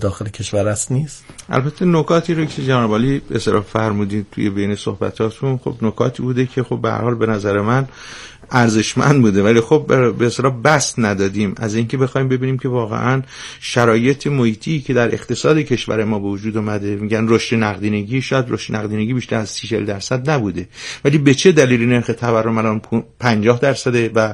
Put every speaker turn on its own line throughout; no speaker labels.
داخل کشور است نیست؟
البته نکاتی رو که جناب عالی اصراف فرمودید توی بین صحبتاتون خب نکاتی بوده که خب به هر حال به نظر من ارزشمند بوده، ولی خب به اصطلاح بست ندادیم از اینکه بخوایم ببینیم که واقعا شرایط محیطی که در اقتصاد کشور ما به وجود اومده، میگن رشد نقدینگی، شاید رشد نقدینگی بیشتر از 30-40% نبوده، ولی به چه دلیلی نرخ تورم الان 50% و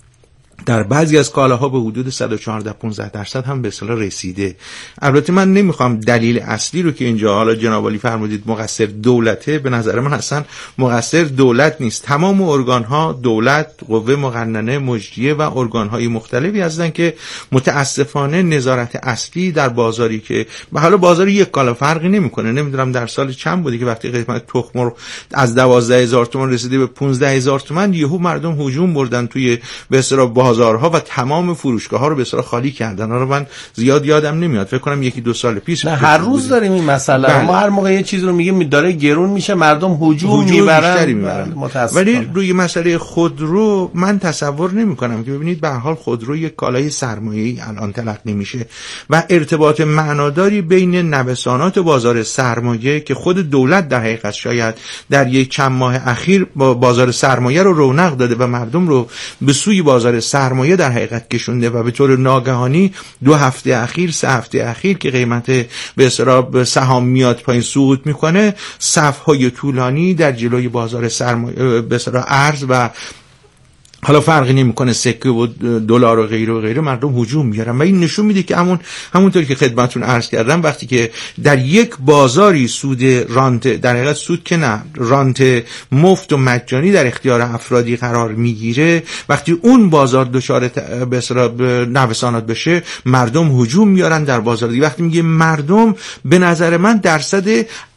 در بعضی از کالاها به حدود 114-15% هم به اصطلاح رسیده. البته من نمیخوام دلیل اصلی رو که اینجا حالا جناب عالی فرمودید مقصر دولته، به نظر من اصلا مقصر دولت نیست. تمام ارگان‌ها، دولت، قوه مقننه، مجریه و ارگان‌های مختلفی هستن که متاسفانه نظارت اصلی در بازاری که به حالا بازار یک کالا فرقی نمیکنه، نمیدونم در سال چند بوده که وقتی قیمت تخم مرغ از 12,000 تومان رسیده به 15,000 تومان، یهو مردم هجوم بردن توی به اصطلاح بازارها و تمام فروشگاه‌ها رو به اصطلاح خالی کردن. رو من زیاد یادم نمیاد، فکر کنم 1-2 سال پیش.
نه هر روز داریم این مسئله. بله. ما هر موقع یه چیز رو میگیم داره گرون میشه، مردم هجوم میبرن.
ولی روی مسئله خودرو من تصور نمی‌کنم که ببینید به هر حال خودرو یک کالای سرمایه‌ای الان تلقی میشه و ارتباط معناداری بین نوسانات بازار سرمایه که خود دولت در حقیقت شاید در یک چند ماه اخیر با بازار سرمایه رو رونق داده و مردم رو به سوی بازار سرمایه در حقیقت کشونده و به طور ناگهانی 2 هفته اخیر 3 هفته اخیر که قیمت به اصطلاح سهام میاد پایین صعود میکنه، صف‌های طولانی در جلوی بازار سرمایه به اصطلاح ارز و حالا فرقی نمیکنه سکه و دلار و غیره مردم هجوم میارن و این نشون میده که همونطور که خدمتتون عرض کردم وقتی که در یک بازاری سود رانت در حقیقت سود که نه رانت مفت و مجانی در اختیار افرادی قرار میگیره، وقتی اون بازار دچار به اصطلاح نوسانات بشه مردم هجوم میارن در بازار دیگه. وقتی میگه مردم به نظر من درصد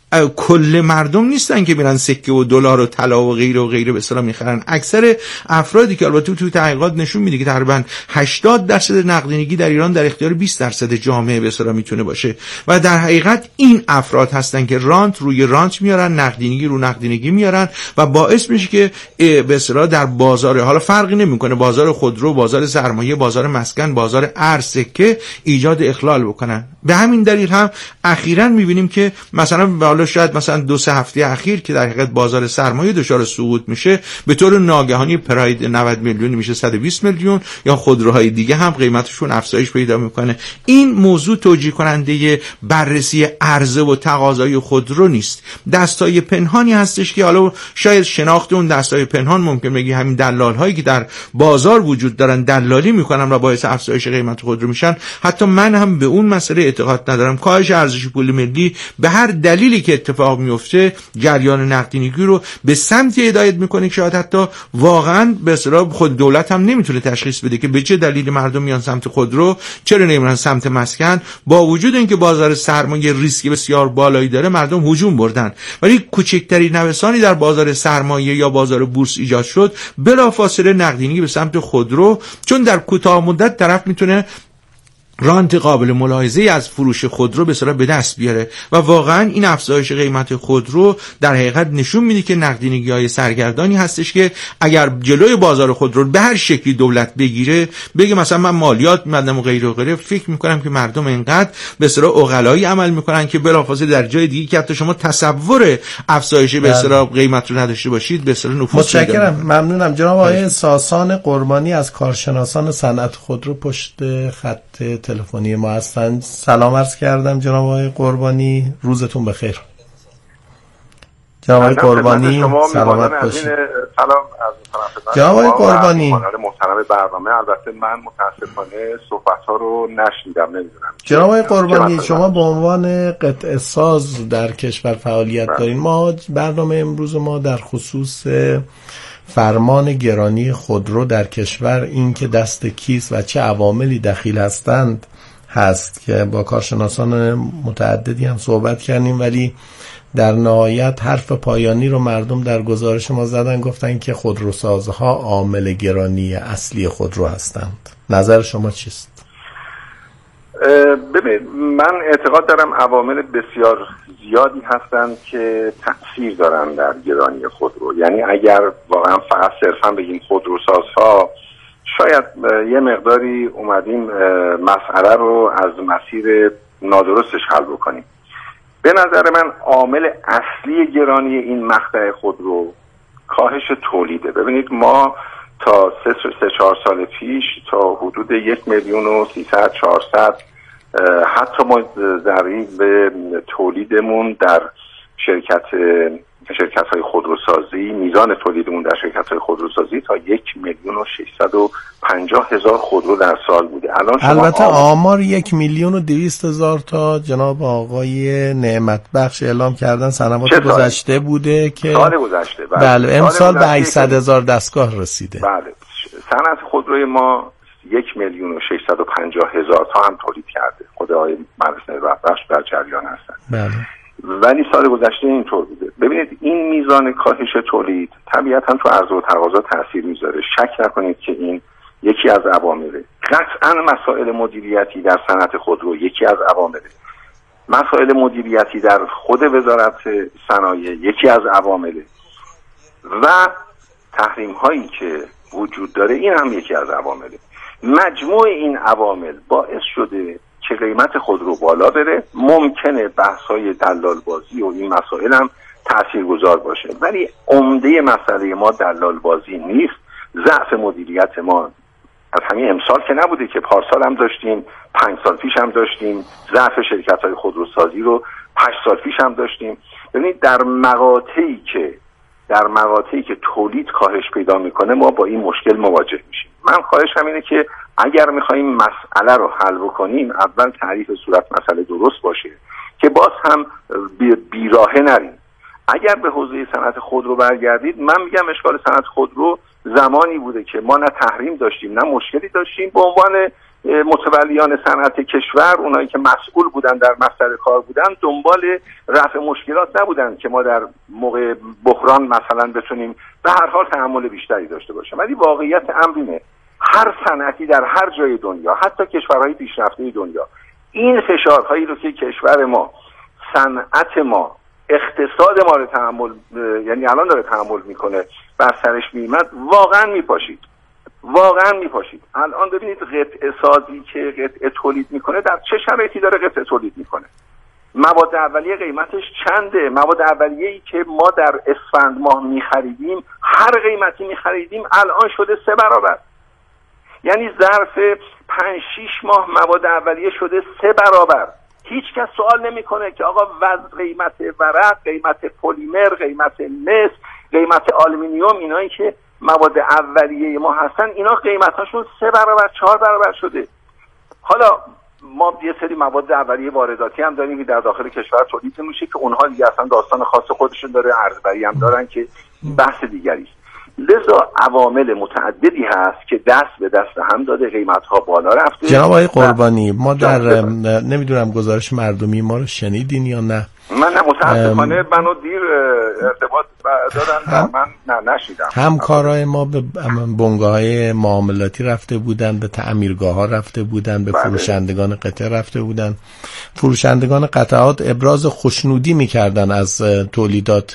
کل مردم نیستن که میرن سکه و دلار و طلا و غیره به اصطلاح میخرن. اکثر افرادی که البته تو تحقیقات نشون میده که تقریبا 80% نقدینگی در ایران در اختیار 20% جامعه به اصطلاح میتونه باشه و در حقیقت این افراد هستن که رانت روی رانت میارن، نقدینگی رو نقدینگی میارن و باعث میشه که به اصطلاح در بازار حالا فرقی نمیکنه بازار خودرو، بازار سرمایه، بازار مسکن، بازار ارز، سکه ایجاد اخلال بکنن. به همین دلیل هم اخیراً میبینیم که مثلا شاید مثلا 2-3 هفته اخیر که در حقیقت بازار سرمایه دچار سقوط میشه، به طور ناگهانی پراید 90 میلیون میشه 120 میلیون یا خودروهای دیگه هم قیمتشون افزایش پیدا میکنه. این موضوع توجیه کننده بررسی عرضه و تقاضای خودرو نیست، دستای پنهانی هستش که حالا شاید شناخت اون دستای پنهان ممکن بگی همین دلال هایی که در بازار وجود دارن دلالی میکنن و باعث افزایش قیمت خودرو میشن. حتی من هم به اون مسئله اعتقاد ندارم. کاهش ارزش پول ملی به هر دلیلی که اتفاق میفته جریان نقدینگی رو به سمتی هدایت میکنه که شاید حتی واقعا به اصطلاح خود دولت هم نمیتونه تشخیص بده که به چه دلیل مردم میان سمت خودرو، چرا نمیرن سمت مسکن. با وجود اینکه بازار سرمایه ریسک بسیار بالایی داره مردم هجوم بردن، ولی کوچکترین نوسانی در بازار سرمایه یا بازار بورس ایجاد شد بلافاصله نقدینگی به سمت خودرو، چون در کوتاه مدت طرف میتونه رانت قابل ملاحظه‌ای از فروش خودرو به اصطلاح به دست بیاره و واقعا این افزایش قیمت خودرو در حقیقت نشون میده که نقدینگی‌های سرگردانی هستش که اگر جلوی بازار خودرو به هر شکلی دولت بگیره، بگه مثلا من مالیات میدم و غیره، فکر میکنم که مردم اینقدر به اصطلاح عقلایی عمل میکنن که بلافاصله در جای دیگه که حتی شما تصور افزایش به اصطلاح قیمت رو نداشته باشید به اصطلاح نفوذ.
متشکرم، ممنونم. جناب آقای ساسان قربانی از کارشناسان صنعت خودرو پشت خط تلفنی ما هستند. سلام عرض کردم جناب آقای قربانی، روزتون بخیر. جناب آقای قربانی سلامت باشید.
سلام از
جناب آقای قربانی
محترم برنامه. البته من متاسفانه صحبت‌ها رو نشنیدم، نمیدونم.
جناب آقای قربانی شما به عنوان قطعه ساز در کشور فعالیت دارین. ما برنامه امروز ما در خصوص فرمان گرانی خودرو در کشور، این که دست کیست و چه عواملی دخیل هستند هست که با کارشناسان متعددی هم صحبت کردیم، ولی در نهایت حرف پایانی رو مردم در گزارش ما زدن، گفتن که خودروسازها عامل گرانی اصلی خودرو هستند. نظر شما چیست؟
ببین، من اعتقاد دارم عوامل بسیار زیادی هستند که تأثیر دارن در گرانی خودرو. یعنی اگر واقعا فقط صرفا بگیم خودروسازها، شاید یه مقداری اومدیم مسئله رو از مسیر نادرستش حل بکنیم. به نظر من عامل اصلی گرانی این مقطع خودرو کاهش تولیده. ببینید ما تا 3-4 سال پیش تا حدود 1,300,000-400,000 حتی ما ضریب به تولیدمون در شرکت‌های خودروسازی، میزان تولیدمون در شرکت‌های خودروسازی تا 1,650,000 خودرو در سال بوده. الان
البته آمار 1,200,000 تا جناب آقای نعمت بخش اعلام کردن سنوات گذشته بوده که
سال گذشته
بله امسال به 800,000 دستگاه رسیده.
بله صنعت خودروی ما 1,650,000 تا هم تولید کرده. خود آقای مهندس نعمت بخش در جریان هستن.
بله.
ولی سال گذشته اینطور بوده. ببینید این میزان کاهش تولید طبیعتا تو عرضه و تقاضا تاثیر میذاره. شک نکنید که این یکی از عوامله. قطعا مسائل مدیریتی در صنعت خودرو یکی از عوامله. مسائل مدیریتی در خود وزارت صنایع یکی از عوامله و تحریم هایی که وجود داره این هم یکی از عوامله. مجموع این عوامل باعث شده که قیمت خودرو بالا بره. ممکنه بحث‌های دلال بازی و این مسائل هم تاثیرگذار باشه، ولی عمده مسئله ما دلال بازی نیست. ضعف مدیریت ما از همین امسال که نبوده که پارسال هم داشتیم، 5 سال پیش هم داشتیم. ضعف شرکت‌های خودروسازی رو 8 سال پیش هم داشتیم. ببینید در مقاطعی که تولید کاهش پیدا میکنه ما با این مشکل مواجه میشیم. من خواهشم اینه که اگر میخوایم مسئله رو حل بکنیم اول تعریف صورت مسئله درست باشه که باز هم بیراهه نریم. اگر به حوزه صنعت خودرو برگردید، من میگم اشکال صنعت خودرو زمانی بوده که ما نه تحریم داشتیم نه مشکلی داشتیم. به عنوان متولیان صنعت کشور، اونایی که مسئول بودن در مصدر کار بودن، دنبال رفع مشکلات نبودن که ما در موقع بحران مثلا بتونیم به هر حال تحمل بیشتری داشته باشیم. ولی واقعیت امر اینه هر صنعتی در هر جای دنیا، حتی کشورهای پیشرفته دنیا، این فشارهایی رو که کشور ما، صنعت ما، اقتصاد ما رو تحمل، یعنی الان داره تحمل میکنه، بر سرش میمد، واقعا میپاشید. الان ببینید قطعه سازی که قطعه تولید میکنه در چه شرایطی داره قطعه تولید میکنه. مواد اولیه قیمتش چنده؟ مواد اولیه‌ای که ما در اسفند ماه میخریدیم، هر قیمتی میخریدیم، الان شده 3 برابر. یعنی ظرف 5-6 ماه مواد اولیه شده 3 برابر. هیچ کس سوال نمیکنه که آقا قیمت ورق، قیمت پلیمر، قیمت مس، قیمت آلومینیوم، اینایی که مواد اولیه ما هستن، اینا قیمتاشون 3 برابر 4 برابر شده. حالا ما یه سری مواد اولیه وارداتی هم داریم که در داخل کشور تولید میشه که اونها دیگه اصلا داستان خاص خودشون داره، ارزبری هم دارن که بحث دیگری است. لذا عوامل متعددی هست که دست به دست هم داده، قیمت‌ها بالا رفته.
جناب آقای قربانی، ما در نمیدونم گزارش مردمی ما رو شنیدین یا نه؟
من متاسفانه منو دیر ارتباط دادن و من نشیدم.
همکارای ما به بنگاه‌های معاملاتی رفته بودن، به تعمیرگاه‌ها رفته بودن، به فروشندگان قطع رفته بودن. فروشندگان قطعات ابراز خوشنودی می‌کردن از تولیدات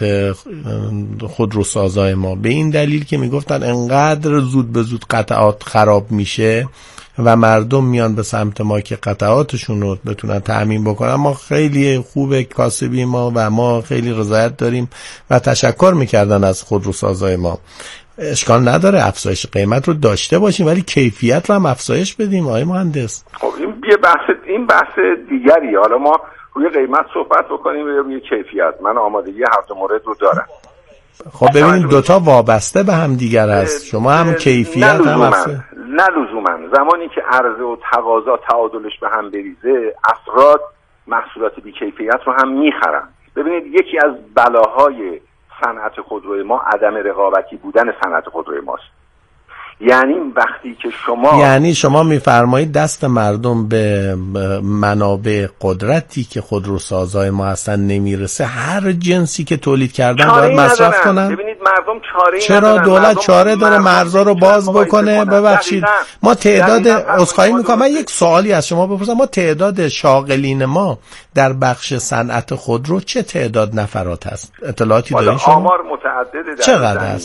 خودروسازای ما، به این دلیل که میگفتن انقدر زود به زود قطعات خراب میشه و مردم میان به سمت ما که قطعاتشون رو بتونن تأمین بکنن. ما خیلی خوبه کاسبی ما و ما خیلی رضایت داریم و تشکر میکردن از خودروسازای ما. اشکال نداره افزایش قیمت رو داشته باشیم ولی کیفیت رو هم افزایش بدیم. آقای مهندس،
خب این بحث دیگری. حالا ما روی قیمت صحبت بکنیم یا روی کیفیت؟ من آمادگی هر دو مورد رو دارم.
خب ببینید دوتا وابسته به هم دیگر است. شما هم کیفیت هم افزایش.
نه لزوما. زمانی که عرضه و تقاضا تعادلش به هم بریزه، افراد محصولات بی‌کیفیت رو هم میخرن. ببینید یکی از بلاهای صنعت خودروی ما عدم رقابتی بودن صنعت خودروی ماست. یعنی وقتی که شما
میفرمایید دست مردم به منابع قدرتی که خودروسازای ما هستن نمیرسه، هر جنسی که تولید کردن باید مصرف کنن.
ببینید مردم
چرا دولت چاره داره مرزا رو باز بکنه؟ ببخشید ما تعداد عذرخواهی میکنم، من یک سوالی از شما بپرسم، ما تعداد شاغلین ما در بخش صنعت خودرو چه تعداد نفرات هست؟ اطلاعاتی دارین شما؟
آمار متعدده.
چقدر است؟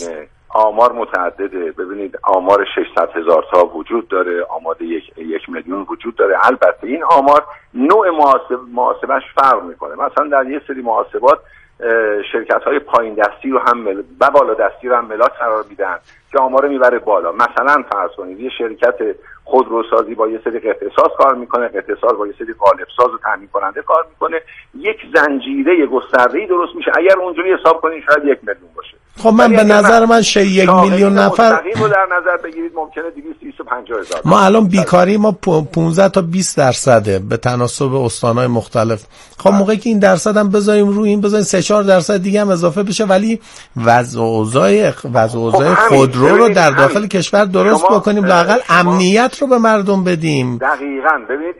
آمار متعدده. ببینید آمار 600,000 تا وجود داره، آمار 1 میلیون وجود داره. البته این آمار نوع محاسبهش فرق میکنه. مثلا در یه سری محاسبات شرکت های پایین دستی رو هم و بالا دستی رو هم ملاک قرار میدن که آمار میبره بالا. مثلا فرض کنید یه شرکت خودروسازی با یه سری قطعه ساز کار میکنه، قطعه ساز با یه سری قالب ساز و تامین کننده کار میکنه، یک زنجیره گسترده‌ای درست میشه. اگر اونجوری حساب کنید شاید 1 میلیون باشه.
خب من به نظر من 1 میلیون نفر
رو در نظر بگیرید ممکنه 250,000.
ما الان بیکاری ما 15 تا 20% به تناسب استان‌های مختلف. خب موقعی که این درصد هم بذاریم روی این بذاریم 3-4% دیگه هم اضافه بشه، ولی وضع اوضاع خودرو رو در داخل کشور درست بکنیم، لااقل امنیت رو به مردم بدیم.
دقیقاً. ببینید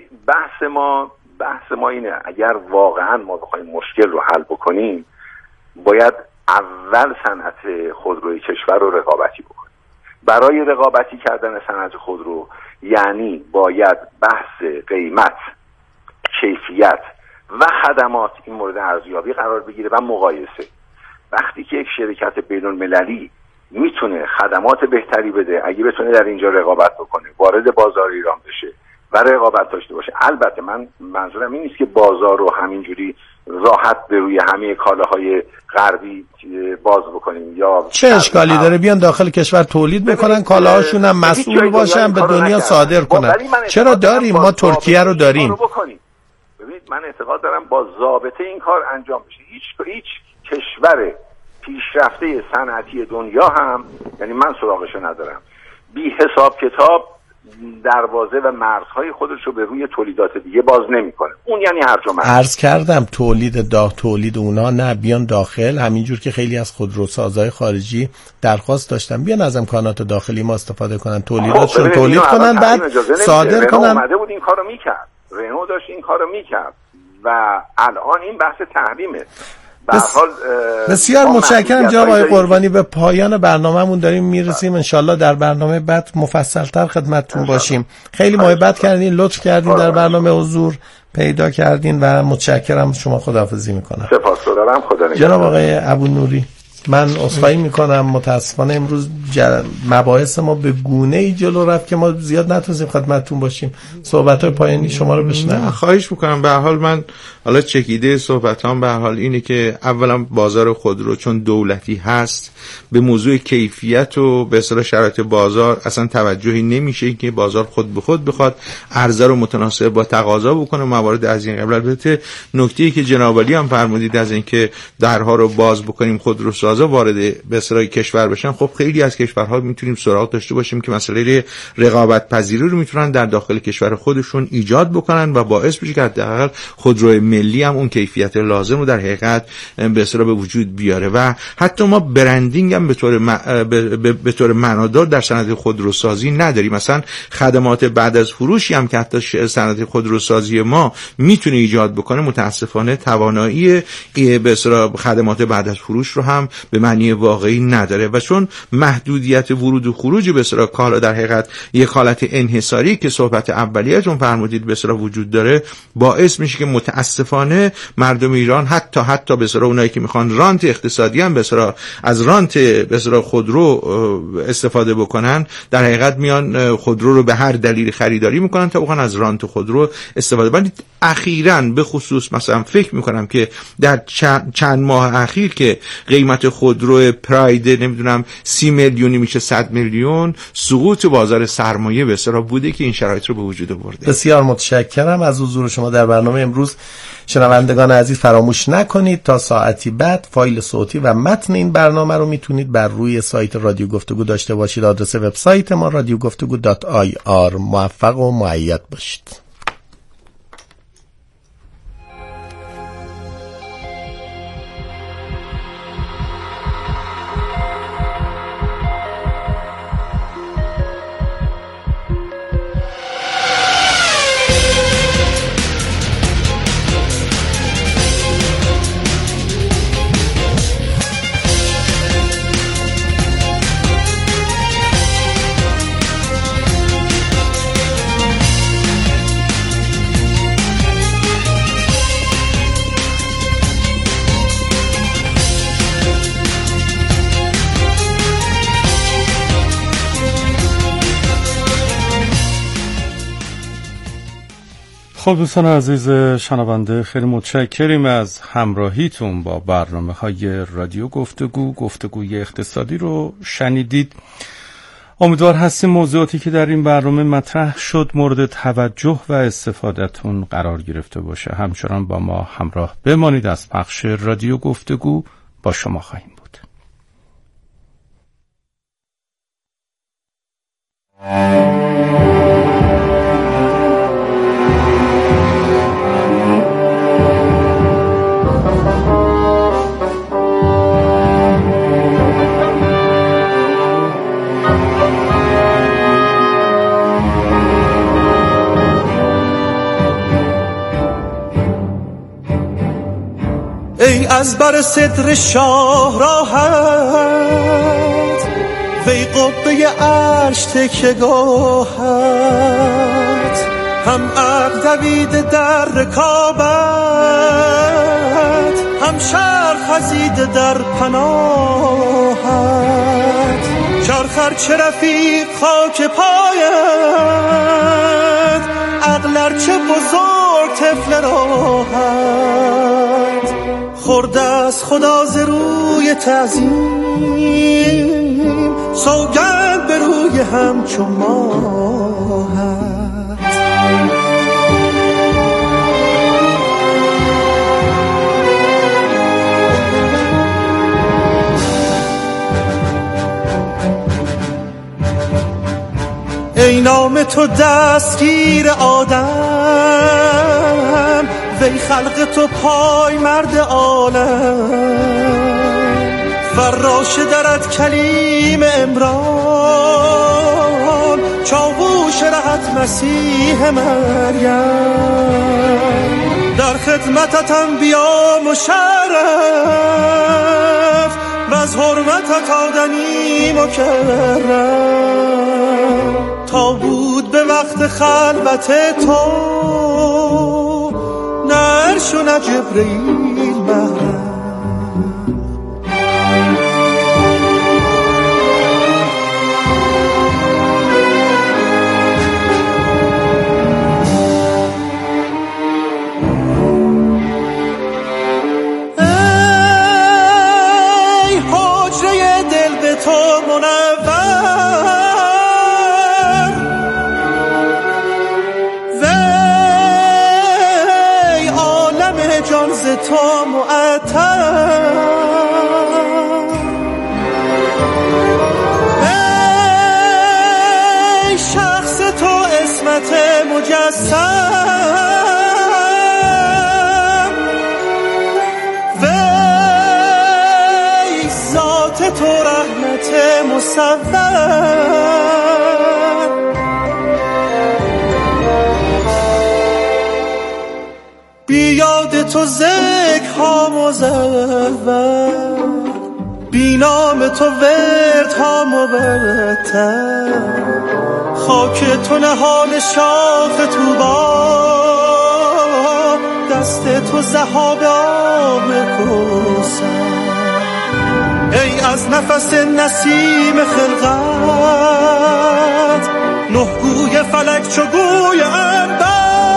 بحث ما اینه اگر واقعاً ما بخوایم مشکل رو حل بکنیم باید اول صنعت خودروی کشور رو رقابتی بکنیم. برای رقابتی کردن صنعت خودرو یعنی باید بحث قیمت، کیفیت و خدمات این مورد ارزیابی قرار بگیره و مقایسه. وقتی که یک شرکت بین‌المللی میتونه خدمات بهتری بده، اگه بتونه در اینجا رقابت بکنه، وارد بازار ایران بشه و رقابت داشته باشه. البته من منظورم این نیست که بازار رو همینجوری راحت به روی همه کالاهای غربی باز بکنیم یا
چه اشکالی داره بیان داخل کشور تولید بکنن، کالاهاشون هم مسئول باشن به دنیا صادر کنن. چرا داریم ما ترکیه رو داریم.
ببینید من اعتقاد دارم با ضابطه این کار انجام بشه. هیچ کشور پیشرفته صنعتی دنیا هم، یعنی من سراغش ندارم، بی حساب کتاب دروازه و مرزهای خودش رو به روی تولیدات دیگه باز نمیکنه. اون یعنی هرج و مرج.
عرض کردم تولید اونا نه بیان داخل، همینجور که خیلی از خودروسازهای خارجی درخواست داشتن بیان از امکانات داخلی ما استفاده کنن، تولیداتشون تولید کنن بعد صادر کنن.
اومده بود این کارو میکرد، رنو داشت این کارو میکرد و الان این بحث تحریمه.
بسیار متشکرم جناب آقای قربانی. به پایان برنامه‌مون داریم میرسیم، انشالله در برنامه بعد مفصل‌تر خدمتتون باشیم. خیلی محبت کردین، لطف کردین در برنامه حضور پیدا کردین و متشکرم. شما خداحافظی میکنم.
سپاسگزارم. خدا نگهدار.
جناب آقای ابونوری من عذرخواهی میکنم، متاسفانه امروز مباحث ما به گونه‌ای جلو رفت که ما زیاد نتونستیم خدمتتون باشیم. صحبت‌های پایانی شما رو بشنوم.
خواهش میکنم. به هر حال من حالا چکیده صحبتام به هر حال اینه که اولا بازار خودرو چون دولتی هست به موضوع کیفیت و به اصطلاح شرایط بازار اصلا توجهی نمیشه که بازار خود به خود بخواد عرضه رو متناسب با تقاضا بکنه. موارد از این قبل البته نکته‌ای که جناب عالی هم فرمودید از اینکه درها رو باز بکنیم خودروسازا وارد به اصطلاح کشور بشن، خب خیلی از کشورها میتونیم سراغ داشته باشیم که مسئله رقابت پذیری رو میتونن در داخل کشور خودشون ایجاد بکنن و باعث بشه که حداقل خودروی ملی هم اون کیفیت لازم رو در حقیقت به اصطلاح به وجود بیاره. و حتی ما برندینگ هم به طور معنادار در صنعت خودروسازی نداریم. مثلا خدمات بعد از فروشی هم که حتی صنعت خودروسازی ما میتونه ایجاد بکنه متاسفانه توانایی به اصطلاح خدمات بعد از فروش رو هم به معنی واقعی نداره و چون محدودیت ورود و خروج به اصطلاح کالا در حقیقت یک حالت انحصاری که صحبت اولیه‌تون فرمودید به اصطلاح وجود داره، باعث میشه که متاسفانه مردم ایران حتی به اصطلاح اونایی که میخوان رانت اقتصادی هم به اصطلاح از رانت به اصطلاح خودرو استفاده بکنن، در حقیقت میان خودرو رو به هر دلیل خریداری میکنن تا بخوان از رانت خودرو استفاده. ولی اخیراً به خصوص مثلا فکر میکنم که در چند ماه اخیر که قیمت خودرو پراید نمیدونم 30 میلیونی میشه 100 میلیون، سقوط بازار سرمایه به اصطلاح بوده که این شرایط رو به وجود آورده.
بسیار متشکرم از حضور شما در برنامه امروز. شنوندگان عزیز فراموش نکنید تا ساعتی بعد فایل صوتی و متن این برنامه رو میتونید بر روی سایت رادیو گفتگو داشته باشید. آدرس وبسایت ما radiogoftugu.ir. موفق و مؤید باشید.
خب دوستان عزیز شنونده، خیلی متشکریم از همراهیتون با برنامه‌های رادیو گفتگوی اقتصادی رو شنیدید. امیدوار هستیم موضوعاتی که در این برنامه مطرح شد مورد توجه و استفادهتون قرار گرفته باشه. همچنان با ما همراه بمانید. از پخش رادیو گفتگو با شما خواهیم بود.
ای از بر صدر شاه راحت، وی قبه عرش تکیه‌گاهت، هم عقل دویده در رکابت، هم شرق خزیده در پناهت. چرخر چه رفیق خاک پایت، عقل چه بزرگ طفل راحت. خورده از خدا ز روی تعظیم، سوگند به روی همچو ماهت. ای نام تو دستگیر آدم، وی خلق تو پای مرد عالم. فراش درت کلیم عمران، چاووش رهت مسیح مریم. در خدمتت انبیا مشرف، و از حرمتت آدمی مکرم. تا بود به وقت خلوت تو، نه عرش و نه جبرئیل محرم. ای حجره دل به تو منور، جان ز تو معطر. ای شخص تو اسمت مجسم، وی ذات تو رحمت مصور. بیاد تو ذکر ها مزور، بی نام تو ورد ها مبتر. خاک تو نهال شاخ طوبی، دست تو ذهاب آب کوثر. ای از نفس نسیم خلقت، نه گوی فلک چو گوی عنبر.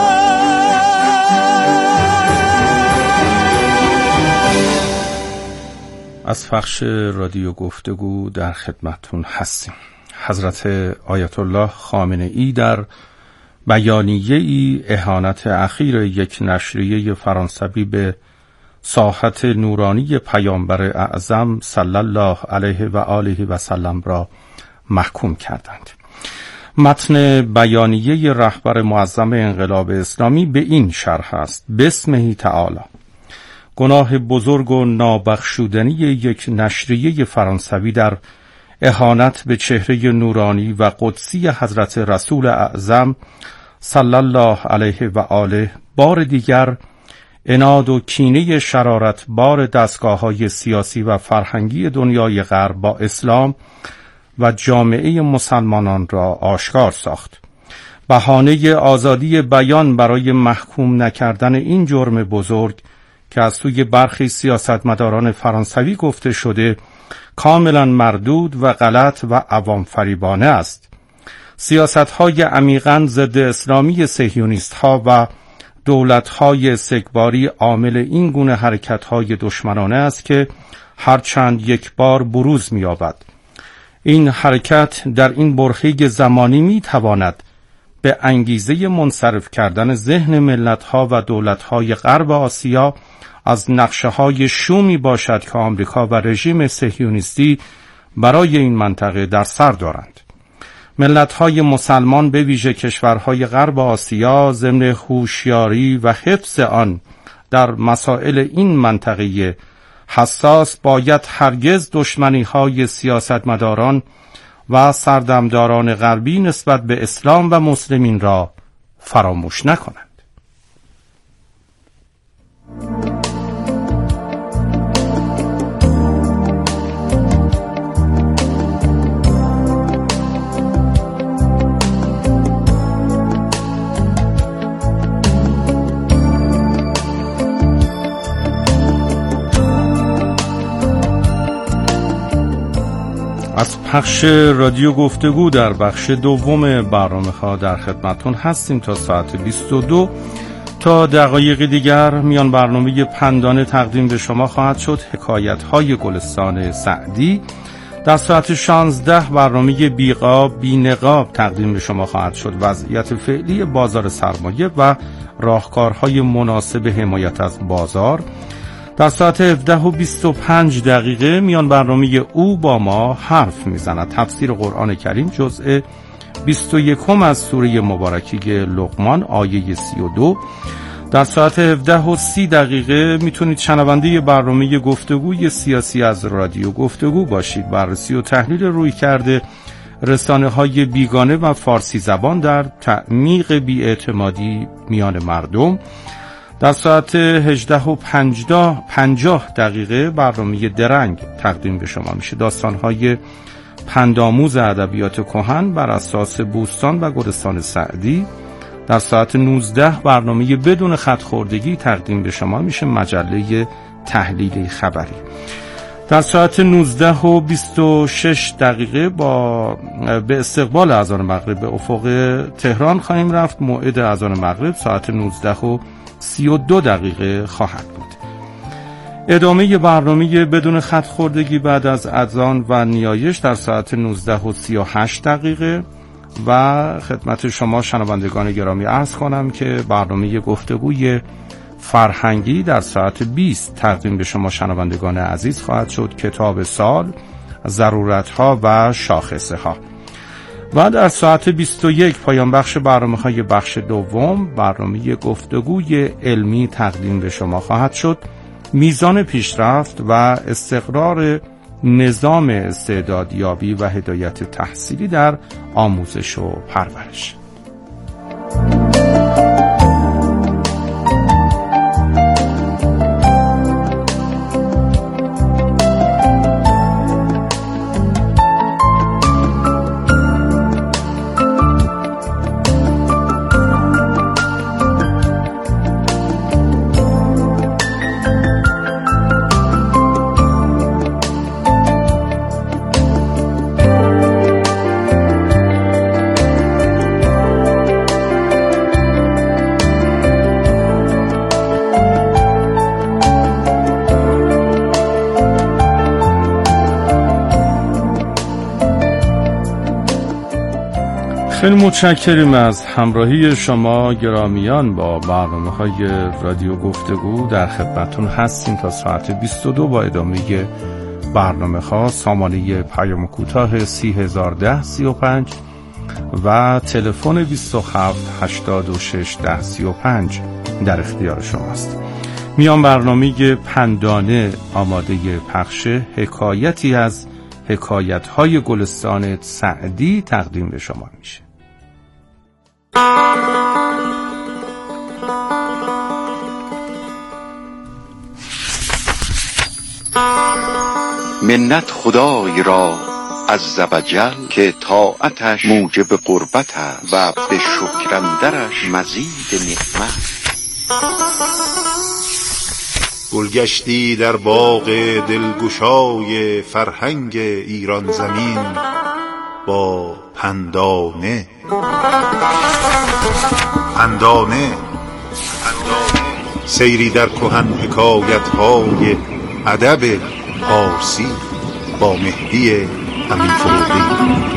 از پخش رادیو گفتگو در خدمتتون هستیم. حضرت آیت الله خامنه ای در بیانیه ای اهانت اخیر یک نشریه فرانسوی به ساحت نورانی پیامبر اعظم صلی الله علیه و آله و سلم را محکوم کردند. متن بیانیه رهبر معظم انقلاب اسلامی به این شرح است: بسمه تعالی. گناه بزرگ و نابخشودنی یک نشریه فرانسوی در اهانت به چهره نورانی و قدسی حضرت رسول اعظم صلی الله علیه و آله بار دیگر عناد و کینه شرارت بار دستگاه‌های سیاسی و فرهنگی دنیای غرب با اسلام و جامعه مسلمانان را آشکار ساخت. بهانه آزادی بیان برای محکوم نکردن این جرم بزرگ که از سوی برخی سیاستمداران فرانسوی گفته شده کاملا مردود و غلط و عوام فریبانه است. سیاست‌های عمیقاً ضد اسلامی صهیونیست‌ها و دولت‌های استکباری عامل این گونه حرکت‌های دشمنانه است که هر چند یک بار بروز می‌یابد. این حرکت در این برهه زمانی می‌تواند به انگیزه منصرف کردن ذهن ملت‌ها و دولت‌های غرب آسیا از نقشه‌های شومی باشد که آمریکا و رژیم صهیونیستی برای این منطقه در سر دارند. ملت‌های مسلمان به ویژه کشورهای غرب آسیا ضمن هوشیاری و حفظ آن در مسائل این منطقه حساس باید هرگز دشمنی‌های سیاستمداران و سردمداران غربی نسبت به اسلام و مسلمین را فراموش نکنند. از پخش رادیو گفتگو در بخش دوم برنامه‌ها در خدمتتون هستیم تا ساعت 22. تا دقایق دیگر میان برنامه پندانه تقدیم به شما خواهد شد. حکایت‌های گلستان سعدی. در ساعت 16 برنامه بیقاب بینقاب تقدیم به شما خواهد شد. وضعیت فعلی بازار سرمایه و راهکارهای مناسب حمایت از بازار. در ساعت 17:25 میان برنامه او با ما حرف میزند. تفسیر قرآن کریم جزء 21 از سوره مبارکه لقمان آیه 32. در ساعت 17:30 میتونید شنونده برنامه گفتگوی سیاسی از رادیو گفتگو باشید. بررسی و تحلیل رویکرد رسانه‌های بیگانه و فارسی زبان در تعمیق بی‌اعتمادی میان مردم. در ساعت 18:50 برنامه درنگ تقدیم به شما میشه. داستان‌های پندآموز ادبیات کهن بر اساس بوستان و گلستان سعدی. در ساعت 19 برنامه بدون خط خوردگی تقدیم به شما میشه، مجله تحلیل خبری. در ساعت 19:26 به استقبال اذان مغرب به افق تهران خواهیم رفت. موعد اذان مغرب ساعت 19:32 خواهد بود. ادامه برنامه بدون خط خوردگی بعد از اذان و نیایش در ساعت 19:38 و خدمت شما شنوندگان گرامی عرض کنم که برنامه گفتگوی فرهنگی در ساعت 20 تقدیم به شما شنوندگان عزیز خواهد شد. کتاب سال، ضرورتها و شاخصه ها. و در ساعت 21 پایان بخش برنامه‌های بخش دوم برنامه گفتگوی علمی تقدیم به شما خواهد شد. میزان پیشرفت و استقرار نظام استعدادیابی و هدایت تحصیلی در آموزش و پرورش. خیلی متشکریم از همراهی شما گرامیان با برنامه‌های رادیو گفتگو. در خدمتتون هستیم تا ساعت 22 با ادامه برنامه‌ها. سامانه پیام کوتاه 3001035 و تلفن 27861035 در اختیار شماست. میان برنامه پندانه آماده پخش حکایتی از حکایت‌های گلستان سعدی تقدیم به شما میشه.
منت خدای را عز و جل که طاعتش موجب قربت است و به شکر اندرش مزید نعمت.
گلگشتی در باغ دلگشای فرهنگ ایران زمین با پندانه. سیری در کهن حکایت‌های ادب پارسی با مهدی امین فروغی.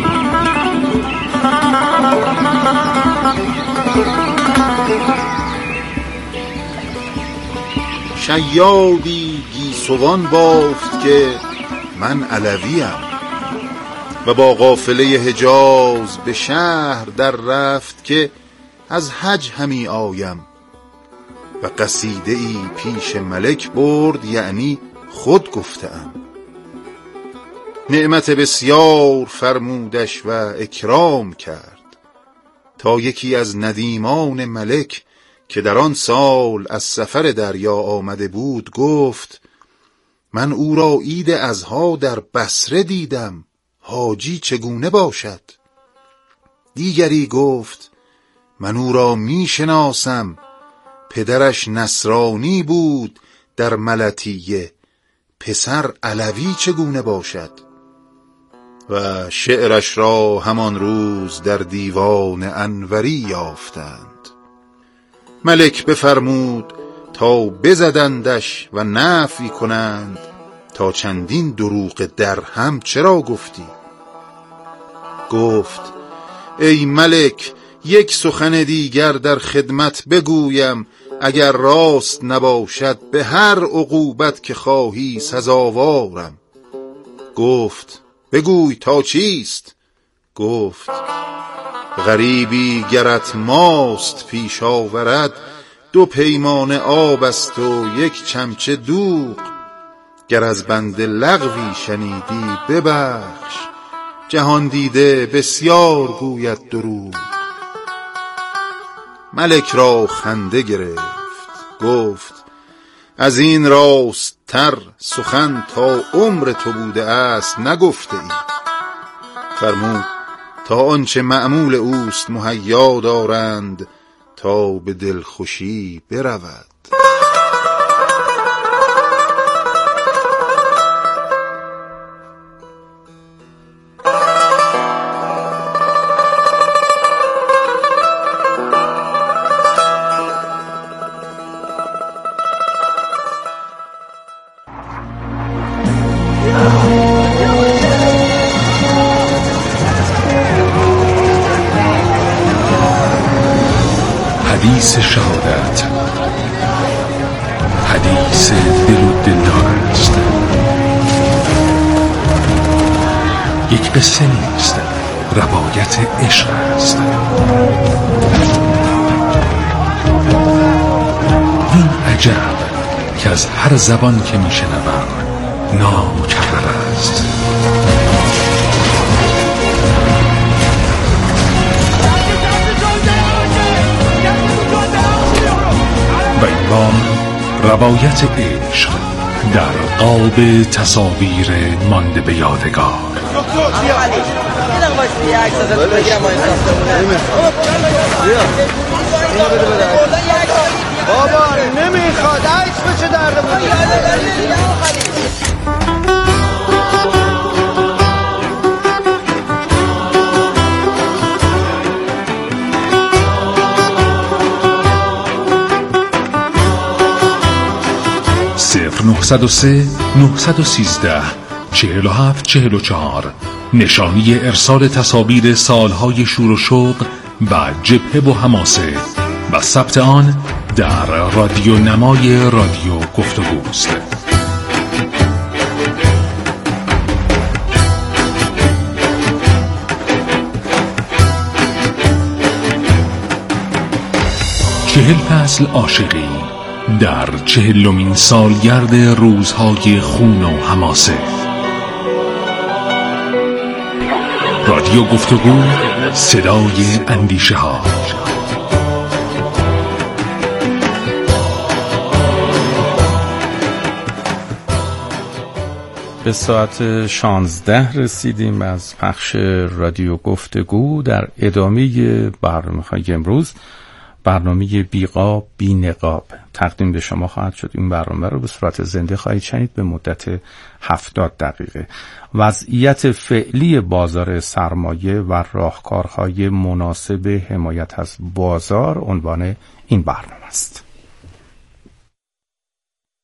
شیادی گیسوان بافت که من علویم و با قافله حجاز به شهر در رفت که از حج همی آیم و قصیده ای پیش ملک برد، یعنی خود گفتم. نعمت بسیار فرمودش و اکرام کرد تا یکی از ندیمان ملک که در آن سال از سفر دریا آمده بود گفت من او را عید اضحی در بصره دیدم، حاجی چگونه باشد؟ دیگری گفت من او را می شناسم، پدرش نصرانی بود در ملتیه، پسر علوی چگونه باشد؟ و شعرش را همان روز در دیوان انوری یافتند. ملک بفرمود تا بزدندش و نفی کنند تا چندین دروغ درهم چرا گفتی؟ گفت ای ملک، یک سخن دیگر در خدمت بگویم، اگر راست نباشد به هر عقوبت که خواهی سزاوارم. گفت بگوی تا چیست؟ گفت غریبی گرت ماست پیش آورد، 2 پیمانه آب است و 1 چمچه دوغ. گر از بنده لغوی شنیدی ببخش، جهان دیده بسیار گوید دروغ. ملک را خنده گرفت، گفت از این راست تر سخن تا عمر تو بوده است نگفته ای. فرمود تا آنچه معمول اوست مهیا دارند تا به دلخوشی برود.
حدیث شهادت، حدیث دل و دلدار است. یک قصه نیست، روایت عشق است. این عجب که از هر زبان که می شنوم نامکرر است. و این بار روایت عشق در قالب تصاویر مانده به یادگار.
بابا نمیخواد عکس بچه درده بود.
صفر 903 913 47 44 نشانی ارسال تصاویر سالهای شور و شوق و جبهه و حماسه و ثبت آن در رادیو نمای رادیو گفتگوست. چهل فصل عاشقی در 40مین سالگرد روزهای خون و حماسه. رادیو گفتگو، صدای اندیشه ها.
به ساعت 16 رسیدیم از پخش رادیو گفتگو. در ادامه برنامه‌های امروز، برنامه بیقاب بی نقاب تقدیم به شما خواهد شد. این برنامه رو به صورت زنده خواهید شنید به مدت 70 دقیقه. وضعیت فعلی بازار سرمایه و راهکارهای مناسب حمایت از بازار عنوان این برنامه است.